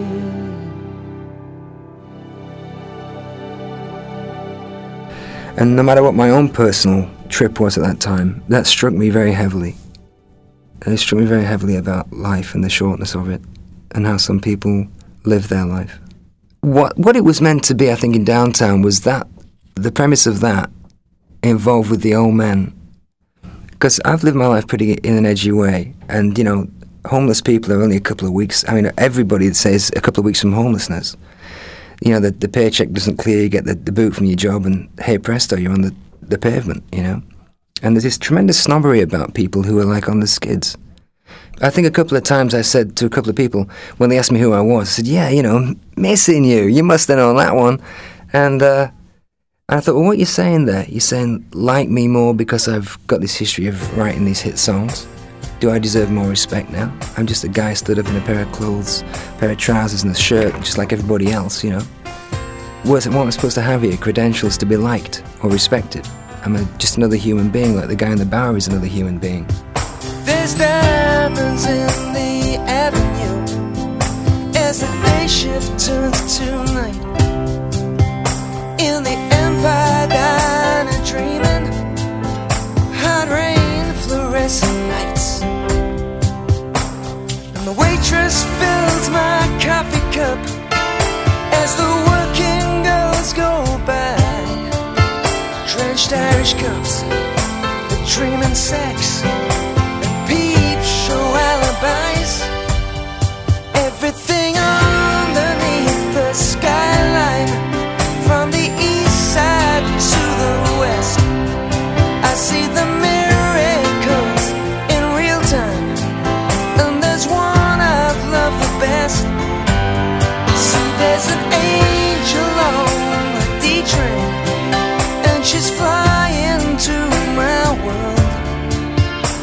And no matter what my own personal trip was at that time, that struck me very heavily. And it struck me very heavily about life and the shortness of it, and how some people live their life. What what it was meant to be, I think, in Downtown was that, the premise of that involved with the old men. Because I've lived my life pretty in an edgy way, and, you know, homeless people are only a couple of weeks. I mean, everybody says a couple of weeks from homelessness. You know, the, the paycheck doesn't clear, you get the, the boot from your job, and hey presto, you're on the, the pavement, you know. And there's this tremendous snobbery about people who are like on the skids. I think a couple of times I said to a couple of people, when they asked me who I was, I said, yeah, you know, missing you, you must have known that one. And uh, I thought, well, what you're saying there, you're saying like me more because I've got this history of writing these hit songs. Do I deserve more respect now? I'm just a guy stood up in a pair of clothes, a pair of trousers and a shirt, just like everybody else, you know. What am I supposed to have here? Credentials to be liked or respected? I'm a, just another human being, like the guy in the bar is another human being. There's diamonds in the avenue as the day shift turns to night. In the Empire diner dreaming, hard rain, fluorescent nights. And the waitress fills my coffee cup as the working girls go by. Drenched Irish cups, the dreaming sex, peep show alibis. Everything underneath the skyline, from the east side to the west. I see the miracles in real time, and there's one I've loved the best. See, there's an angel on the D train, and she's flying to my world.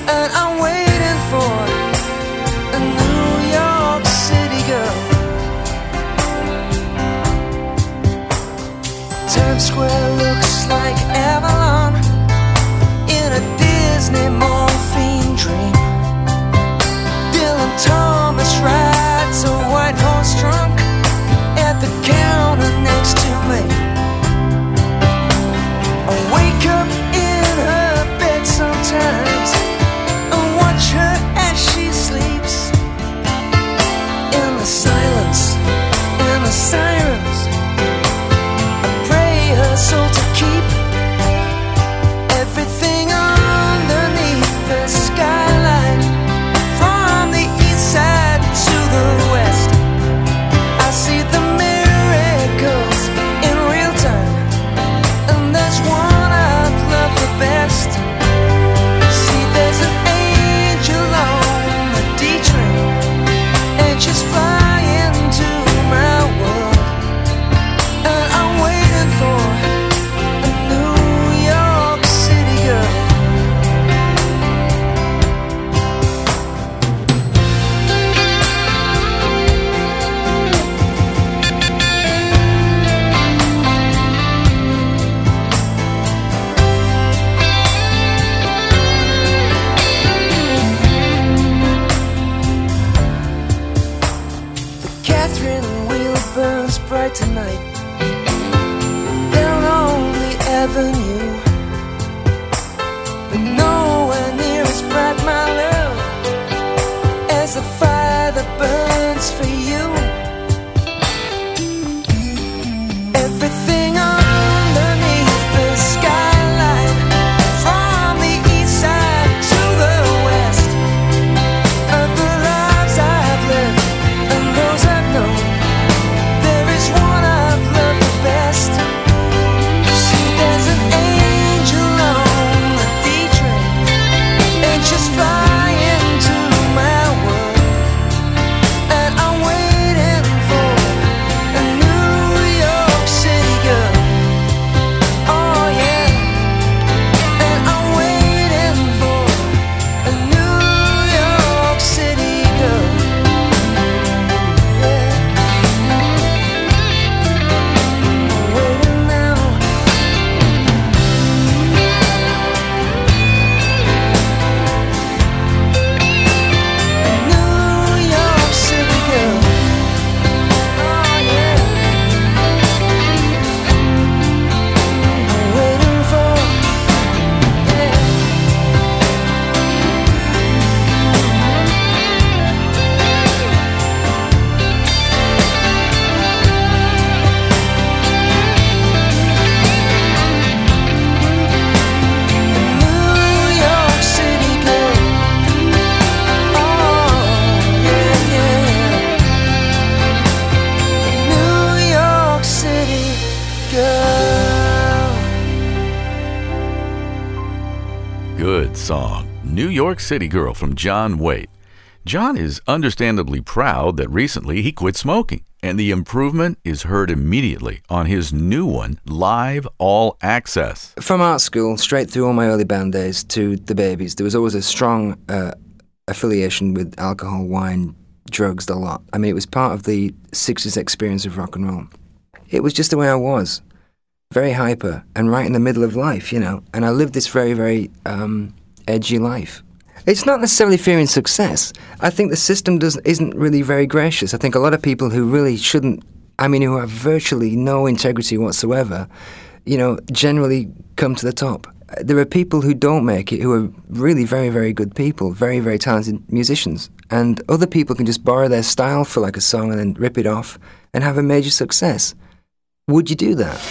New York City Girl from John Waite. John is understandably proud that recently he quit smoking, and the improvement is heard immediately on his new one, Live All Access. From art school, straight through all my early band days to the Babies, there was always a strong uh, affiliation with alcohol, wine, drugs, the lot. I mean, it was part of the sixties experience of rock and roll. It was just the way I was. Very hyper and right in the middle of life, you know. And I lived this very, very um, edgy life. It's not necessarily fearing success. I think the system doesn't isn't really very gracious. I think a lot of people who really shouldn't, I mean, who have virtually no integrity whatsoever, you know, generally come to the top. There are people who don't make it who are really very, very good people, very, very talented musicians. And other people can just borrow their style for like a song and then rip it off and have a major success. Would you do that?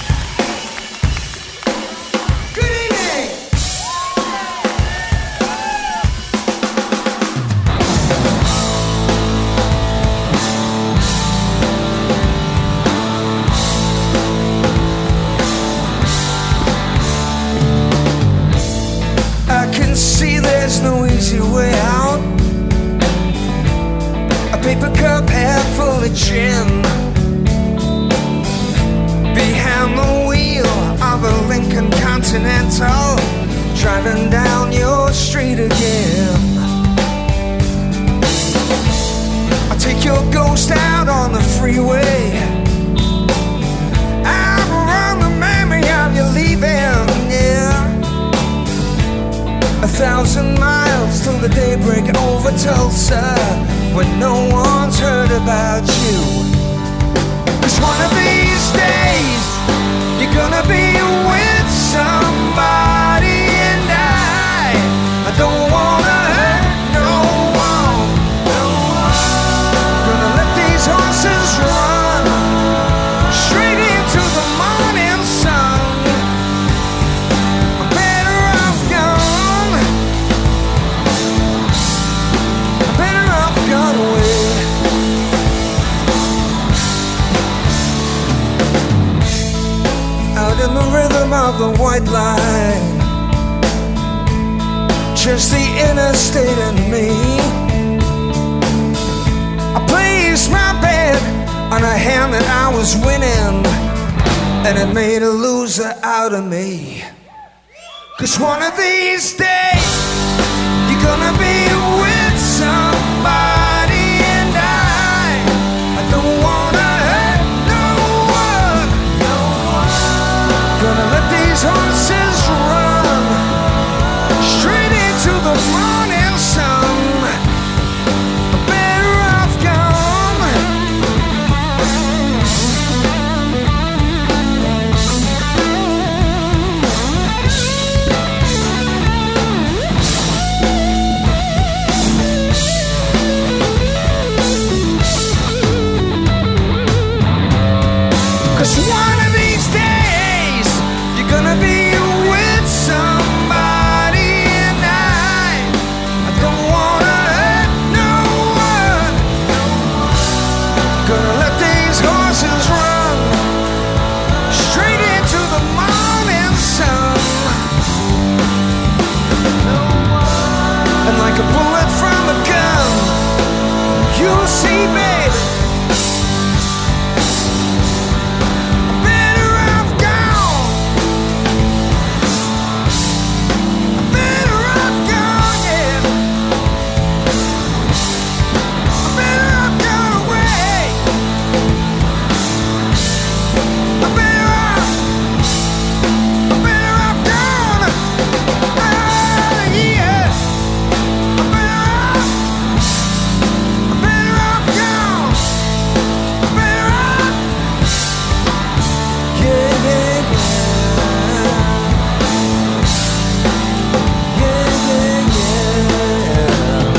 Paper cup half full of gin, behind the wheel of a Lincoln Continental, driving down your street again. I take your ghost out on the freeway, I run the memory of you leaving, yeah. A thousand miles till the daybreak over Tulsa, when no one's heard about you. Cause one of these days you're gonna be with somebody, and I, I don't wanna hurt no one, no one. Gonna let these horses run straight into the morning sun. I'm better off gone, I'm better off gone away. Out in the rhythm of the white line, just the interstate and me. I placed my bet on a hand that I was winning, and it made a loser out of me. Cause one of these days you're gonna be with somebody, and I, I don't wanna hurt no one, no one. Gonna let these horses run straight into the morning sun. I'm better off gone. Cause one of these days you're gonna be with somebody, and I, I don't wanna hurt no one, no one. Gonna let these horses run straight into the morning sun. No one. And like a bullet from a gun, you'll see, baby, I'm better off gone. I'm better off gone, yeah. I'm better off gone away. I'm better off, I'm better off gone. Ah, yeah. I'm better off, I'm better off gone. I'm better off, yeah, yeah, yeah. Yeah, yeah, yeah.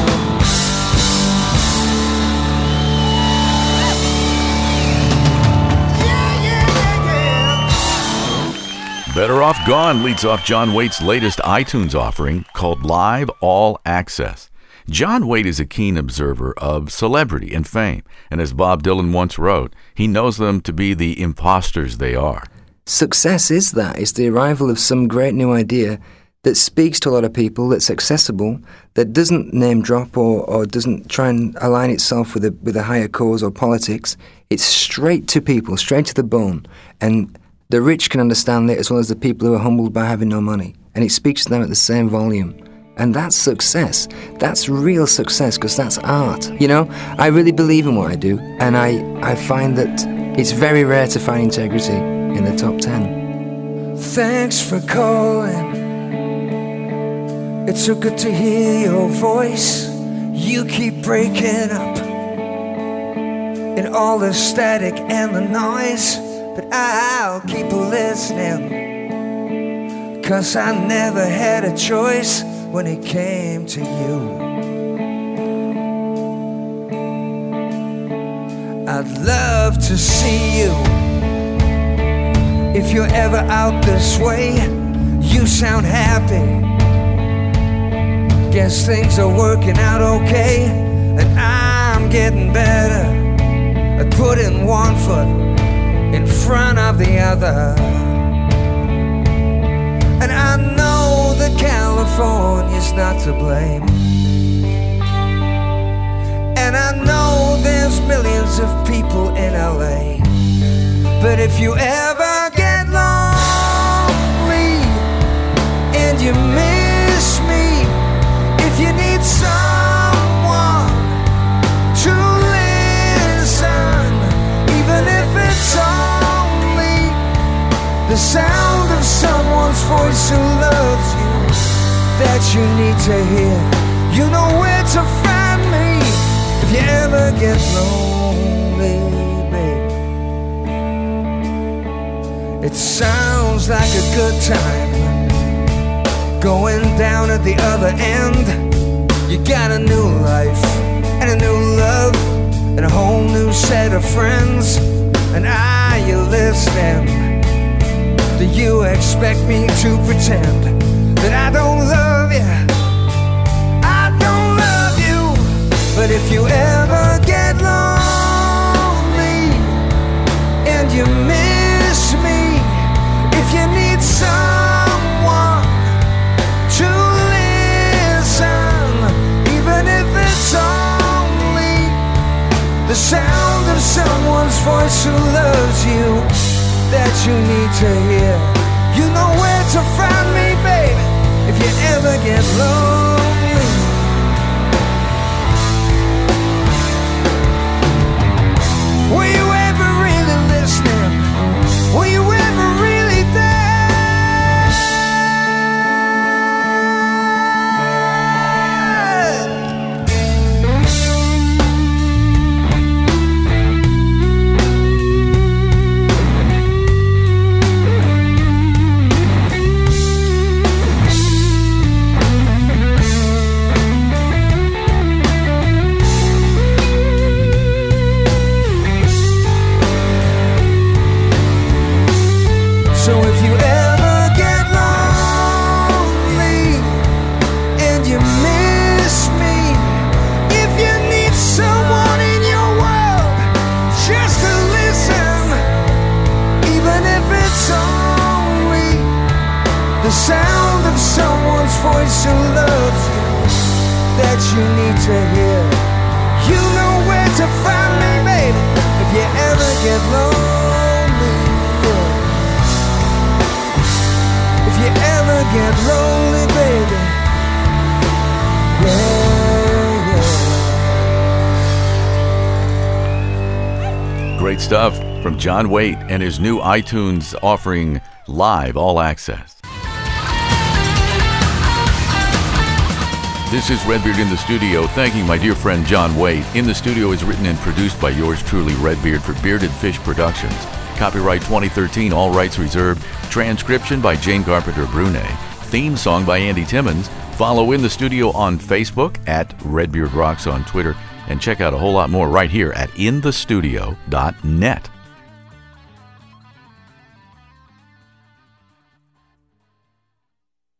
Yeah, yeah, yeah, yeah. Better Off Gone leads off John Waite's latest iTunes offering called Live All Access. John Waite is a keen observer of celebrity and fame, and as Bob Dylan once wrote, he knows them to be the imposters they are. Success is that. It's the arrival of some great new idea that speaks to a lot of people, that's accessible, that doesn't name drop or, or doesn't try and align itself with a, with a higher cause or politics. It's straight to people, straight to the bone. And the rich can understand it as well as the people who are humbled by having no money. And it speaks to them at the same volume. And that's success. That's real success, because that's art. You know, I really believe in what I do, and I, I find that it's very rare to find integrity in the top ten. Thanks for calling. It's so good to hear your voice. You keep breaking up in all the static and the noise, but I'll keep listening, 'cause I never had a choice when it came to you. I'd love to see you. If you're ever out this way, you sound happy. Guess things are working out okay, and I'm getting better at putting one foot in front of the other. And I know that California's not to blame, and I know there's millions of people in L A. But if you ever get lonely and you miss me, if you need someone to listen, even if it's only the sound of someone's voice who loves you, that you need to hear, you know where to find me if you ever get lonely, babe. It sounds like a good time going down at the other end. You got a new life and a new love and a whole new set of friends. And are you listening? Do you expect me to pretend that I don't love you? I don't love you. But if you ever get lonely and you miss me, if you need someone to listen, even if it's only the sound of someone's voice who loves you, that you need to hear, you know where to find me, baby, if you ever get lonely. Were you ever really listening? Were you ever really there? So if you ever get lonely and you miss me, if you need someone in your world just to listen, even if it's only the sound of someone's voice who loves you, that you need to hear, you know where to find me, baby, if you ever get lonely. If you ever get lonely, baby, yeah, yeah. Great stuff from John Waite and his new iTunes offering live all access. This is Redbeard in the studio, thanking my dear friend John Waite. In the Studio is written and produced by yours truly, Redbeard, for Bearded Fish Productions. Copyright twenty thirteen, all rights reserved. Transcription by Jane Carpenter Brunet. Theme song by Andy Timmons. Follow In the Studio on Facebook, at Redbeard Rocks on Twitter, and check out a whole lot more right here at in the studio dot net.